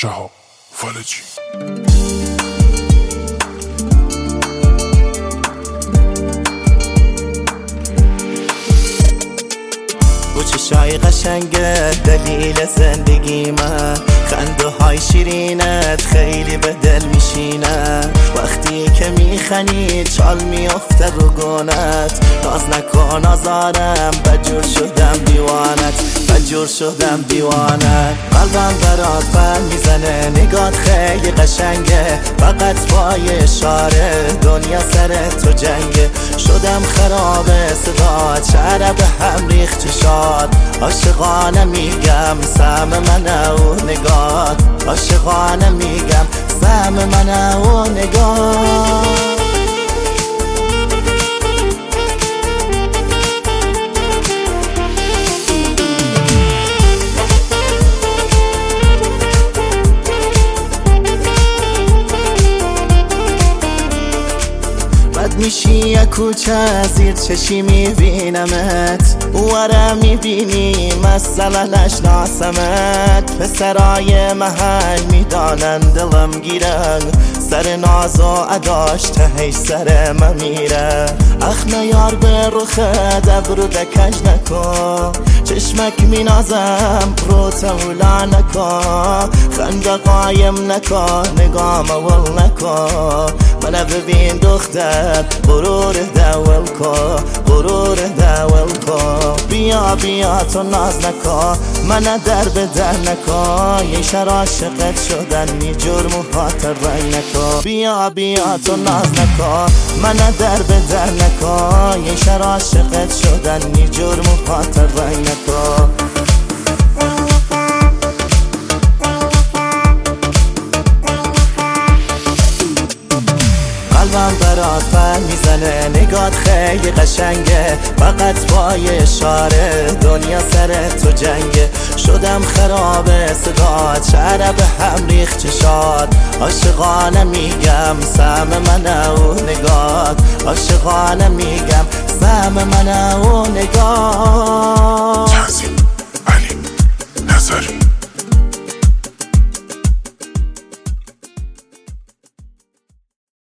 شهاب فالجی. با چشای قشنگت دلیل زندگی من، خنده های شیرینت خیلی به دل میشینه. وقتی که میخنی چال میافته رو گونت، ناز نکن آزارم بجور شدم دیوانت، بجور شدم دیوانت. قلبم برات بر میزنه نگات خیلی قشنگه، فقط با یه اشاره دنیا سر تو جنگه. شدم خرابه صدات شعر به هم ریخت چشات، عاشقانه میگم سهم منه و نگات، عاشقانه میگم سهم منه و نگات. میشی یک کوچه زیر چشی میبینمت، وره میبینی مثلا نشناسمت. پسرای محل میدانن دلم گیرن، سر ناز و اداش تهش سر من میره. اخم یار به رخت ابرو دکج نکن، چشمک مینازم رو تولا نکن. خنده قایم نکن نگام اول نکن، منو ببین دختر غرور دول کن، غرور دول کن. بیا بیا تو ناز نکن منو در به در نکن، یه شر عاشقت شدن می جرم و خاطر رنگ نکن. بیا بیا تو ناز نکن منو در به در نکن، یه شر عاشقت شدن می جرم و خاطر رنگ نکن. قلبم برات پر میزنه نگات خیلی قشنگه، فقط با یه اشاره دنیا سر تو جنگه. شدم خرابه صدات شعر به هم ریخت چشات، عاشقانه میگم سهم منه و نگات، عاشقانه میگم سهم منه و نگات.